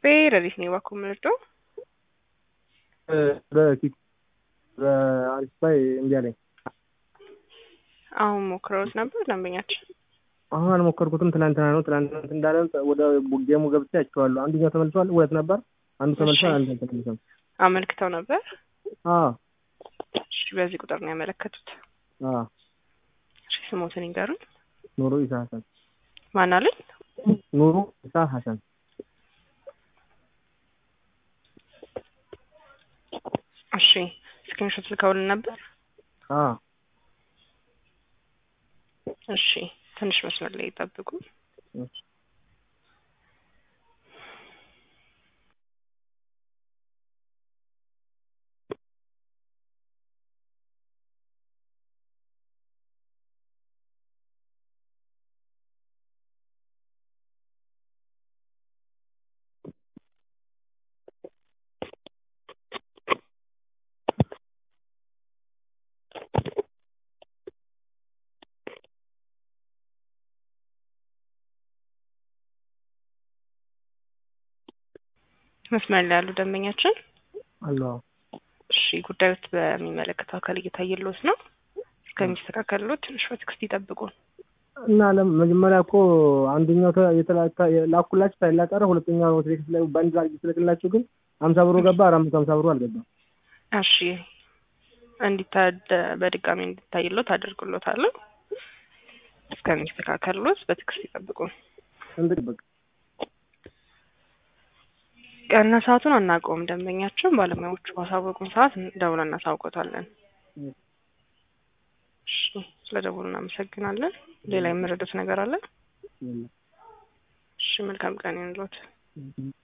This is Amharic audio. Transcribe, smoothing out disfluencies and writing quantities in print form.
ረዲስ ነው ባኩምርዶ በፊት በአሪስፓይ እንዲያለኝ አሁን ሞክረውት ነበር ደንበኛችን። አሁን አልሞከርኩትም። ትናንትና ነው እንዳለ ወደ ጌሙ ገብቼ አይቼዋለሁ። አንደኛው ተመልሷል፣ ሁለት ነበር። አንዱ ተመልሷል፣ አንዱ ተመልሷል። አመልክተው ነበር። እሺ፣ በዚህ ቁጥር ነው ያመለከቱት። እሺ፣ ስሞትን ይንገሩን። ኑሩ ኢሳ ሐሰን። ማን አለኝ? ኑሩ ኢሳ ሐሰን። እሺ፣ ስክሪንሾት ልከውልን ነበር። እሺ፣ ትንሽ መስመር ላይ ይጠብቁ። መስመር ላይ ያሉ ደንበኛችን አሎ። እሺ፣ ጉዳዩት በሚመለከተው አካል እየታየልዎት ነው። እስከሚስተካከልዎት ትንሽ በትዕግስት ይጠብቁ። እና መጀመሪያ እኮ አንደኛው ላኩላችሁ ሳይላቀረ ሁለተኛው ትሪክስ ላይ ባንድ አድርጊ ስለክላችሁ ግን 50 ብሩ ገባ፣ 450 ብሩ አልገባም። እሺ፣ በድጋሚ እንዲታይልዎት አድርግልዎታለሁ። እስከሚስተካከልዎት በትዕግስት ይጠብቁ። እንድትበቅ ቀንና ሰዓቱን አናውቀውም። ደንበኛችን ባለሙያዎቹ ባሳወቁን ሰዓት ደውለን እናሳውቆታለን። እሺ፣ ስለደውሉ እናመሰግናለን። ሌላ የምረዱት ነገር አለ? እሺ፣ መልካም ቀን ይሁንልዎት።